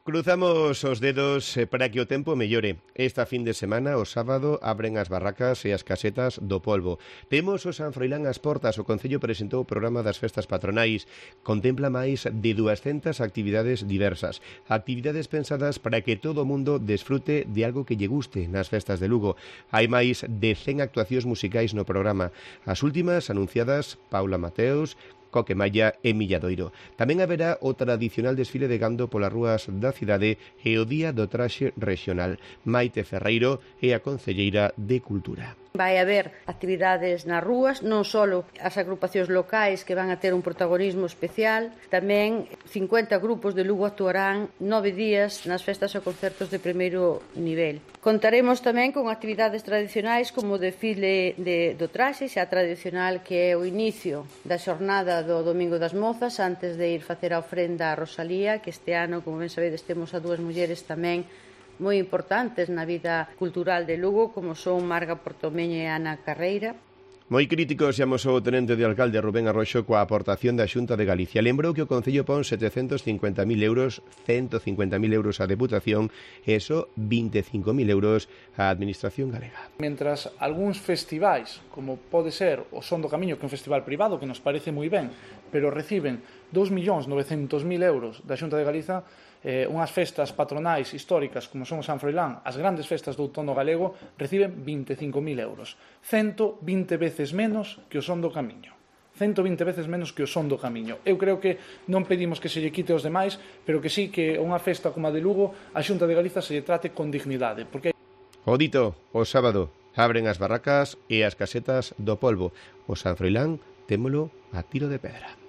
Cruzamos os dedos para que o tempo mellore. Esta fin de semana, o sábado, abren as barracas e as casetas do polvo. Temos o San Froilán ás portas. O Concello presentou o programa das festas patronais. Contempla máis de 200 actividades diversas. Actividades pensadas para que todo o mundo desfrute de algo que lle guste nas festas de Lugo. Hai máis de 100 actuacións musicais no programa. As últimas anunciadas, Paula Mateos, Coque Malla e Milladoiro. Tamén haberá o tradicional desfile de gando polas rúas da cidade e o Día do Traxe Regional. Maite Ferreiro é a concelleira de Cultura. Vai haber actividades nas rúas, non só as agrupacións locais que van a ter un protagonismo especial, tamén 50 grupos de Lugo actuarán 9 días nas festas e concertos de primeiro nivel. Contaremos tamén con actividades tradicionais como o desfile do traxe, xa tradicional que é o inicio da xornada do Domingo das Mozas, antes de ir facer a ofrenda a Rosalía, que este ano, como ben sabedes, temos a dúas mulleres tamén moi importantes na vida cultural de Lugo, como son Marga Portomeño e Ana Carreira. Moi críticos se amosou o tenente de alcalde Rubén Arroxo coa aportación da Xunta de Galicia. Lembrou que o Concello pon 750.000 euros, 150.000 euros á Deputación e só 25.000 euros á Administración galega. Mentras algúns festivais, como pode ser o Son do Camiño, que é un festival privado que nos parece moi ben, pero reciben 2.900.000 euros da Xunta de Galiza, unhas festas patronais históricas como son o San Froilán, as grandes festas do outono galego, reciben 25.000 euros. 120 veces menos que o Son do Camiño. 120 veces menos que o Son do Camiño. Eu creo que non pedimos que se lle quite aos demais, pero que sí que unha festa como a de Lugo, a Xunta de Galiza se lle trate con dignidade. Porque O dito, o sábado, abren as barracas e as casetas do polvo. O San Froilán témolo a tiro de pedra.